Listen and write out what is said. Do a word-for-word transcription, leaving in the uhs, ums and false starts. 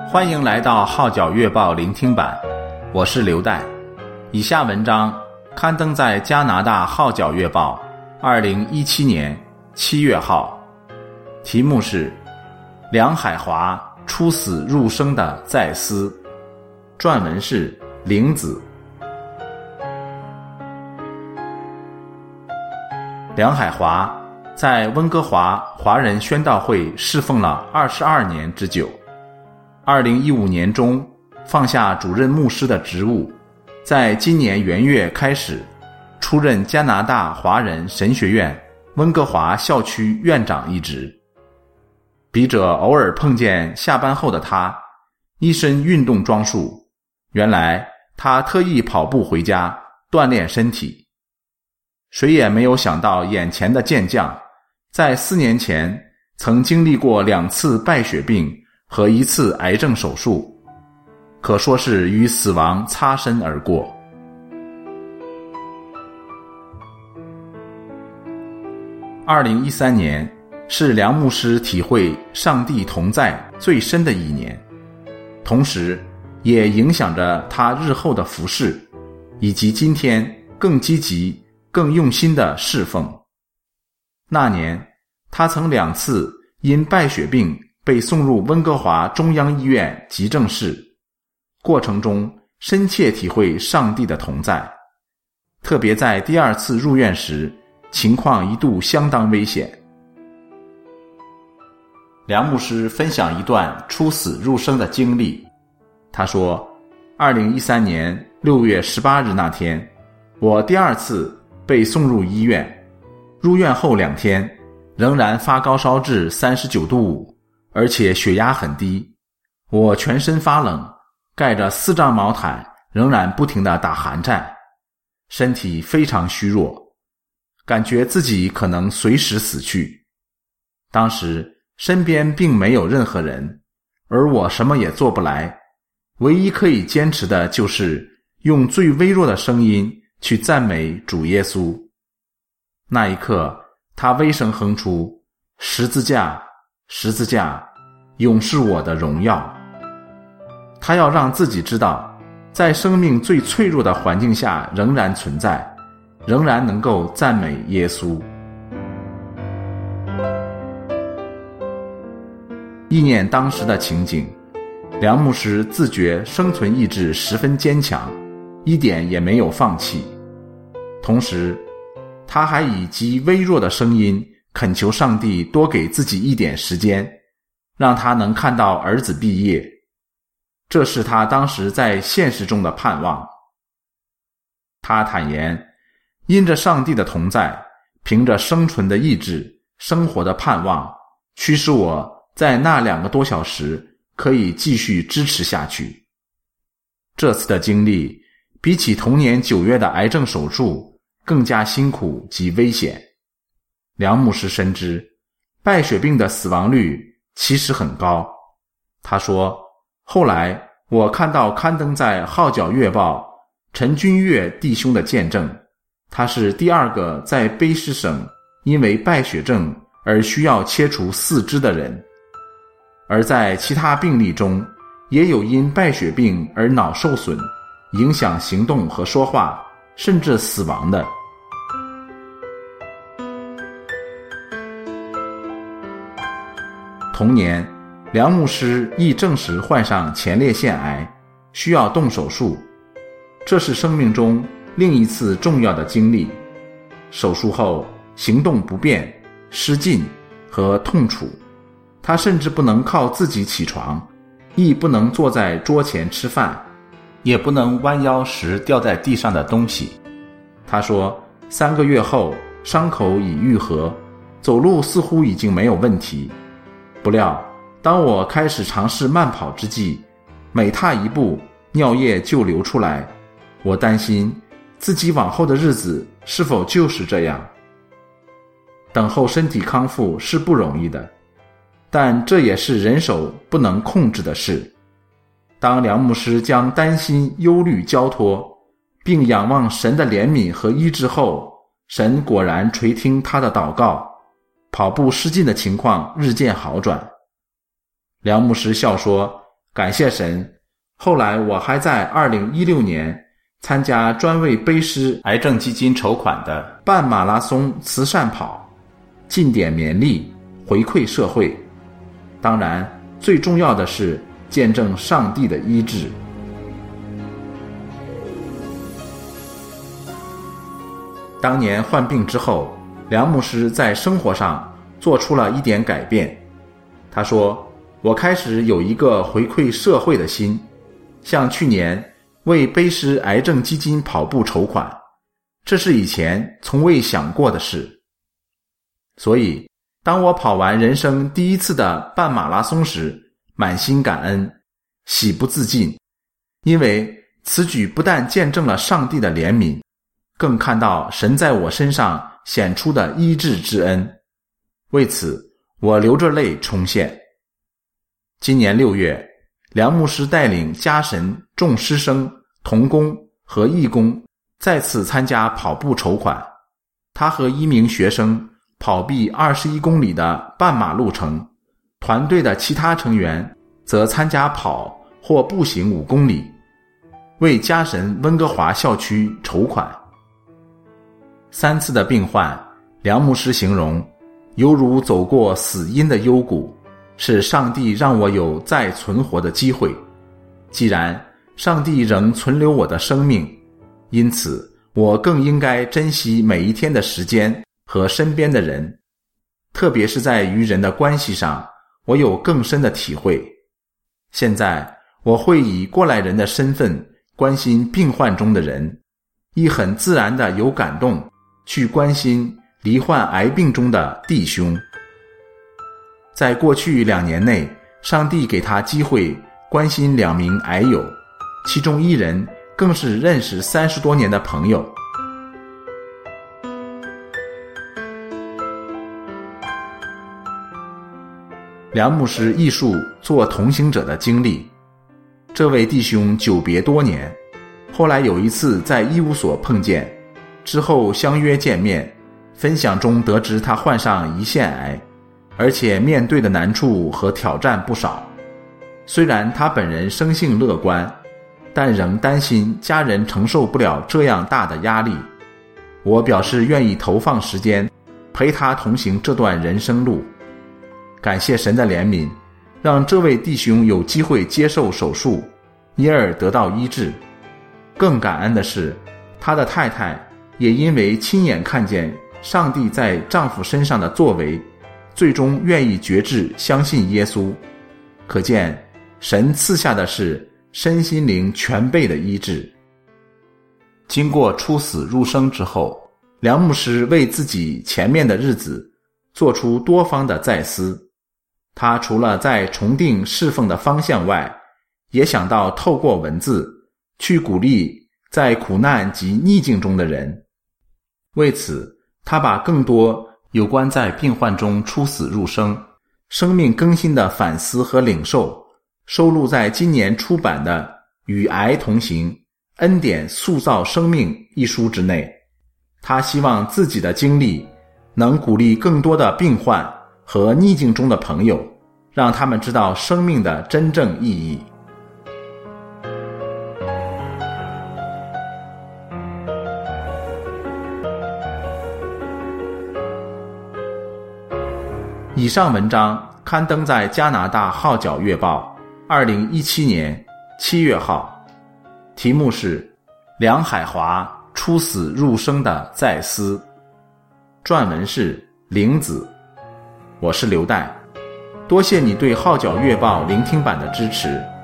欢迎来到号角月报聆听版，我是刘代。以下文章刊登在加拿大号角月报二零一七年七月号，题目是梁海华出死入生的再思，撰文是玲子。梁海华在温哥华华人宣道会侍奉了二十二年之久。二零一五年中放下主任牧师的职务，在今年元月开始出任加拿大华人神学院温哥华校区院长一职。笔者偶尔碰见下班后的他，一身运动装束，原来他特意跑步回家锻炼身体。谁也没有想到眼前的健将在四年前曾经历过两次败血病和一次癌症手术，可说是与死亡擦身而过。二零一三年是梁牧师体会上帝同在最深的一年，同时也影响着他日后的服事，以及今天更积极更用心的侍奉。那年他曾两次因败血病被送入温哥华中央医院急症室，过程中深切体会上帝的同在，特别在第二次入院时，情况一度相当危险。梁牧师分享一段出死入生的经历，他说二零一三年六月十八日那天，我第二次被送入医院，入院后两天仍然发高烧至三十九度五，而且血压很低，我全身发冷，盖着四张毛毯，仍然不停地打寒战，身体非常虚弱，感觉自己可能随时死去。当时身边并没有任何人，而我什么也做不来，唯一可以坚持的就是用最微弱的声音去赞美主耶稣。那一刻他微声哼出，十字架，十字架，永是我的荣耀。他要让自己知道，在生命最脆弱的环境下仍然存在，仍然能够赞美耶稣。忆念当时的情景，梁牧师自觉生存意志十分坚强，一点也没有放弃。同时他还以极微弱的声音恳求上帝多给自己一点时间，让他能看到儿子毕业，这是他当时在现实中的盼望。他坦言，因着上帝的同在，凭着生存的意志，生活的盼望，驱使我在那两个多小时可以继续支持下去。这次的经历比起同年九月的癌症手术更加辛苦及危险。梁牧师深知败血病的死亡率其实很高。他说，后来我看到刊登在号角月报陈君岳弟兄的见证，他是第二个在卑诗省因为败血症而需要切除四肢的人，而在其他病例中也有因败血病而脑受损，影响行动和说话，甚至死亡的。同年，梁牧师亦证实患上前列腺癌，需要动手术，这是生命中另一次重要的经历。手术后行动不便、失禁和痛楚，他甚至不能靠自己起床，亦不能坐在桌前吃饭，也不能弯腰时掉在地上的东西。他说，三个月后伤口已愈合，走路似乎已经没有问题。不料当我开始尝试慢跑之际，每踏一步尿液就流出来，我担心自己往后的日子是否就是这样。等候身体康复是不容易的，但这也是人手不能控制的事。当梁牧师将担心忧虑交托，并仰望神的怜悯和医治后，神果然垂听他的祷告，跑步失禁的情况日渐好转。梁牧师笑说， 感谢神，后来我还在二零一六年参加专为卑诗癌症基金筹款的半马拉松慈善跑，尽点勉励，回馈社会。当然，最重要的是见证上帝的医治。当年患病之后，梁牧师在生活上做出了一点改变。他说，我开始有一个回馈社会的心，像去年为卑诗癌症基金跑步筹款，这是以前从未想过的事。所以当我跑完人生第一次的半马拉松时，满心感恩，喜不自禁，因为此举不但见证了上帝的怜悯，更看到神在我身上显出的医治之恩。为此，我流着泪冲线。今年六月，梁牧师带领家神、众师生、同工和义工再次参加跑步筹款。他和一名学生跑毕二十一公里的半马路程，团队的其他成员则参加跑或步行五公里，为家神温哥华校区筹款。三次的病患，梁牧师形容犹如走过死荫的幽谷，是上帝让我有再存活的机会。既然上帝仍存留我的生命，因此我更应该珍惜每一天的时间和身边的人，特别是在与人的关系上，我有更深的体会。现在我会以过来人的身份关心病患中的人，亦很自然地有感动去关心罹患癌病中的弟兄。在过去两年内，上帝给他机会关心两名癌友，其中一人更是认识三十多年的朋友。梁牧师艺术做同行者的经历，这位弟兄久别多年，后来有一次在医务所碰见，之后相约见面，分享中得知他患上胰腺癌，而且面对的难处和挑战不少。虽然他本人生性乐观，但仍担心家人承受不了这样大的压力。我表示愿意投放时间陪他同行这段人生路。感谢神的怜悯，让这位弟兄有机会接受手术，因而得到医治。更感恩的是，他的太太也因为亲眼看见上帝在丈夫身上的作为，最终愿意决志相信耶稣。可见神赐下的是身心灵全备的医治。经过出死入生之后，梁牧师为自己前面的日子做出多方的再思。他除了在重定侍奉的方向外，也想到透过文字去鼓励在苦难及逆境中的人。为此，他把更多有关在病患中出死入生、生命更新的反思和领受收录在今年出版的《与癌同行：恩典塑造生命》一书之内。他希望自己的经历能鼓励更多的病患和逆境中的朋友，让他们知道生命的真正意义。以上文章刊登在加拿大号角月报二零一七年七月号，题目是梁海华出死入生的再思，撰文是玲子。我是刘岱，多谢你对号角月报聆听版的支持。